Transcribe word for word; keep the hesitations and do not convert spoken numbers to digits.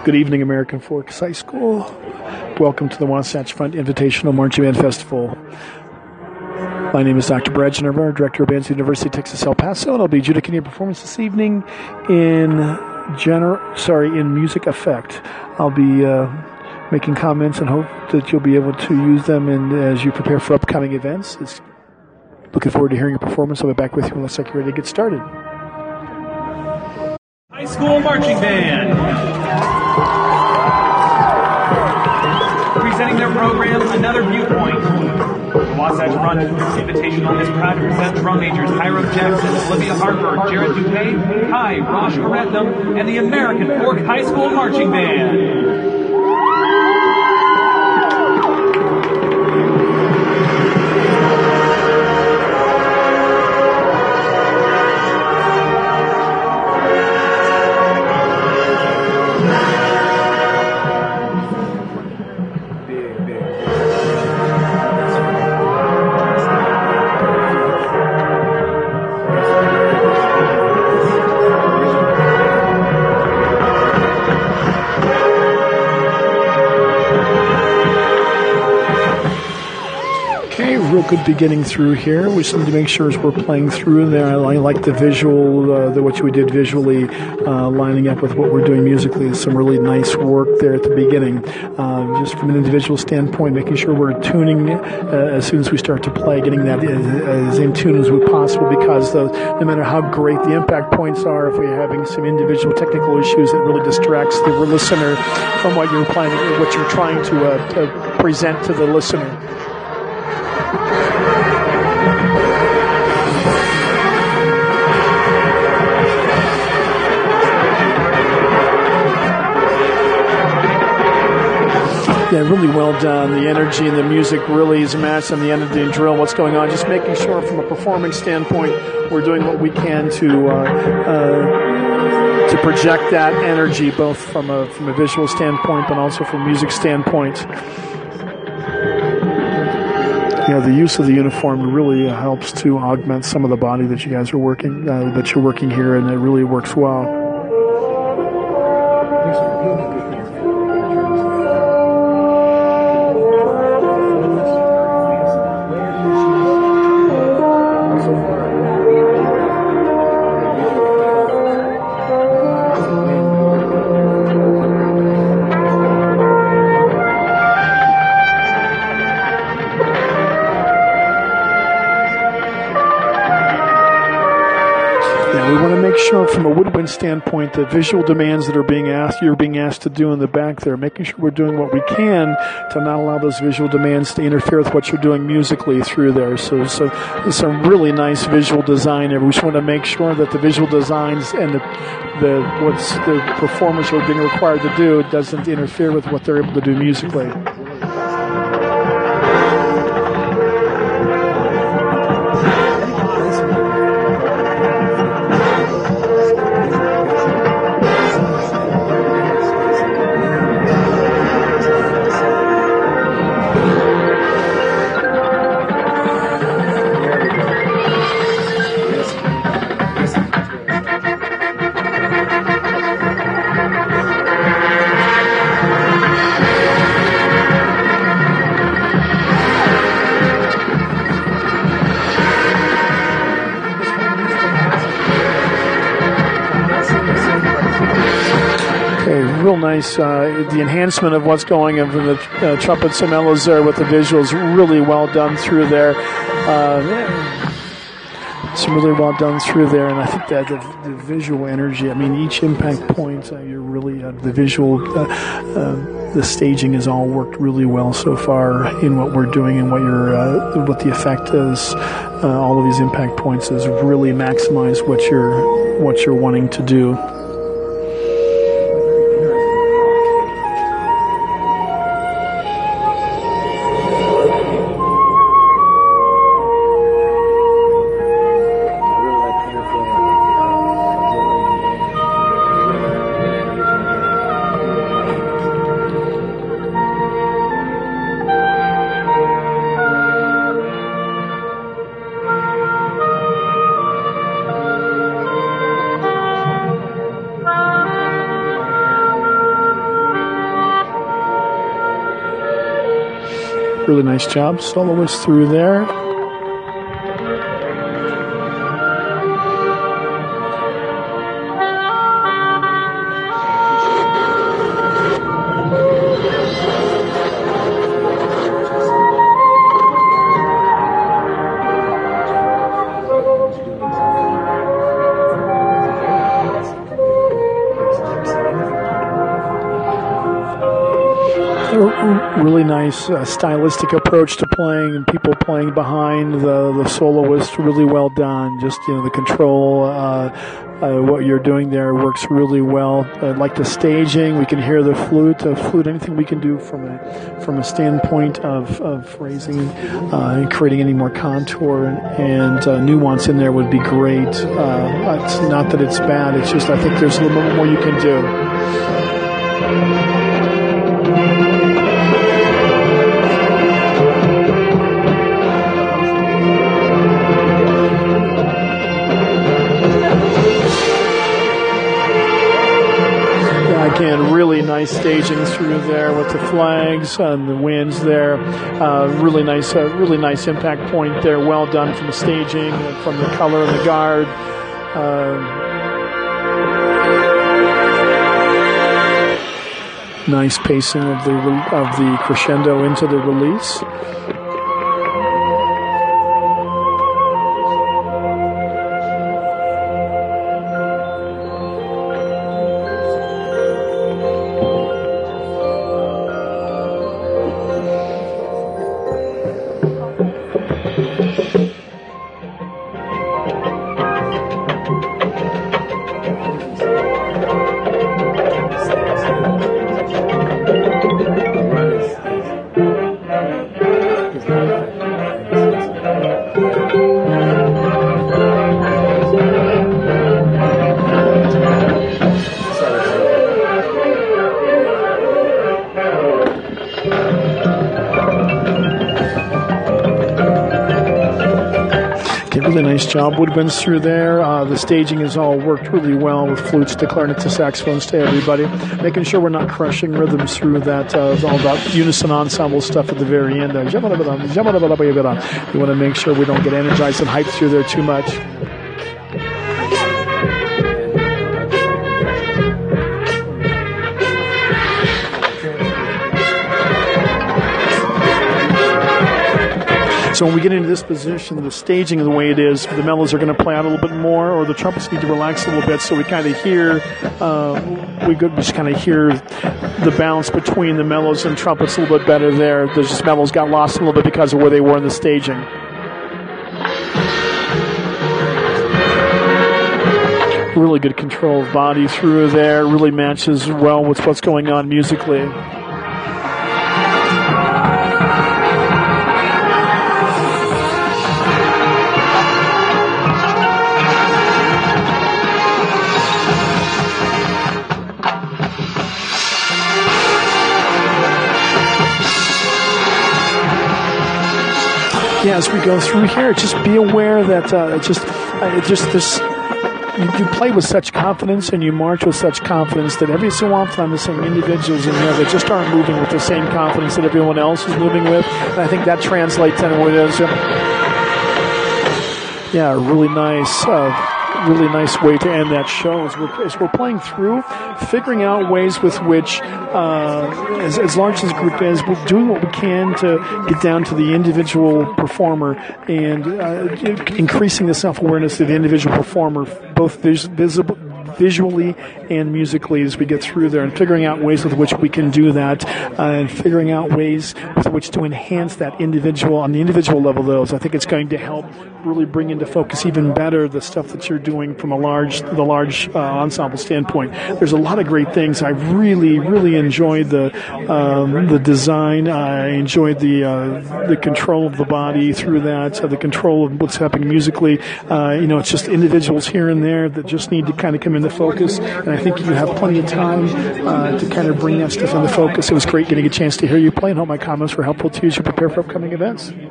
Good evening, American Forks High School. Welcome to the Wasatch Front Invitational Marching Band Festival. My name is Doctor Brad Ginevra, Director of Bands at the University of Texas El Paso, and I'll be adjudicating your performance this evening in gener- sorry, in music effect. I'll be uh, making comments and hope that you'll be able to use them in, as you prepare for upcoming events. It's looking forward to hearing your performance. I'll be back with you when it's like you're ready to get started. High School Marching Band. Presenting their program, Another Viewpoint. The Wasatch Front Invitational is proud to present drum majors Hiram Jackson, Olivia Harper, Jared Dupay, Kai, Rosh Aretnam, and the American Fork High School Marching Band. Real good beginning through here. We just need to make sure as we're playing through there, I like the visual, uh, the, what we did visually, uh, lining up with what we're doing musically. There's some really nice work there at the beginning. Uh, just from an individual standpoint, making sure we're tuning uh, as soon as we start to play, getting that as, as in tune as we possible, because the, no matter how great the impact points are, if we're having some individual technical issues, it really distracts the listener from what you're playing, what you're trying to, uh, to present to the listener. Yeah, really well done. The energy and the music really is matched on the end of the drill. What's going on? Just making sure from a performance standpoint, we're doing what we can to uh, uh, to project that energy, both from a from a visual standpoint, but also from a music standpoint. You know, the use of the uniform really helps to augment some of the body that you guys are working, uh, that you're working here, and it really works well. Sure, from a woodwind standpoint, the visual demands that are being asked, you're being asked to do in the back there, making sure we're doing what we can to not allow those visual demands to interfere with what you're doing musically through there. So, so there's some really nice visual design there. We just want to make sure that the visual designs and the, the what's the performers are being required to do doesn't interfere with what they're able to do musically. Real nice, uh, the enhancement of what's going on from the uh, trumpets and mellows there with the visuals, really well done through there. Uh, it's really well done through there, and I think that the, the visual energy, I mean, each impact point, uh, you're really, uh, the visual, uh, uh, the staging has all worked really well so far in what we're doing and what your uh, what the effect is. Uh, all of these impact points has really maximized what you're, what you're wanting to do. Really nice job. Soloist through there. Really nice uh, stylistic approach to playing, and people playing behind the, the soloist. Really well done. Just, you know, the control, uh, uh, what you're doing there works really well. Uh, like the staging, we can hear the flute. Uh, flute, anything we can do from a from a standpoint of, of raising uh, and creating any more contour and uh, nuance in there would be great. Uh, it's not that it's bad. It's just I think there's a little bit more you can do. Again, really nice staging through there with the flags and the winds there. Uh, really nice, uh, really nice impact point there. Well done from the staging, from the color of the guard. Uh, nice pacing of the of the crescendo into the release. Really nice job. Woodwinds through there. Uh, the staging has all worked really well with flutes to clarinets to saxophones to everybody. Making sure we're not crushing rhythms through that, uh, all that unison ensemble stuff at the very end. Uh, you want to make sure we don't get energized and hyped through there too much. So when we get into this position, the staging of the way it is, the mellows are going to play out a little bit more, or the trumpets need to relax a little bit, so we kind of hear, uh, we could just kind of hear the balance between the mellows and trumpets a little bit better there. There's just mellows got lost a little bit because of where they were in the staging. Really good control of body through there, really matches well with what's going on musically. Yeah, as we go through here, just be aware that uh, it just, uh, it just this. You, you play with such confidence and you march with such confidence that every so often I'm seeing individuals in there that just aren't moving with the same confidence that everyone else is moving with. And I think that translates into what it is. Yeah, really nice. Uh, really nice way to end that show as we're, as we're playing through, figuring out ways with which, uh, as, as large as the group is, we're doing what we can to get down to the individual performer and uh, increasing the self-awareness of the individual performer, both vis- visible, visually and musically as we get through there, and figuring out ways with which we can do that, uh, and figuring out ways with which to enhance that individual on the individual level. Those I think it's going to help really bring into focus even better the stuff that you're doing from a large the large uh, ensemble standpoint. There's a lot of great things. I really really enjoyed the um, the design. I enjoyed the uh, the control of the body through that, uh, the control of what's happening musically. Uh, you know, it's just individuals here and there that just need to kind of come into focus, and I think you have plenty of time uh, to kind of bring that stuff into focus. It was great getting a chance to hear you play, and hope my comments were helpful to you as you prepare for upcoming events.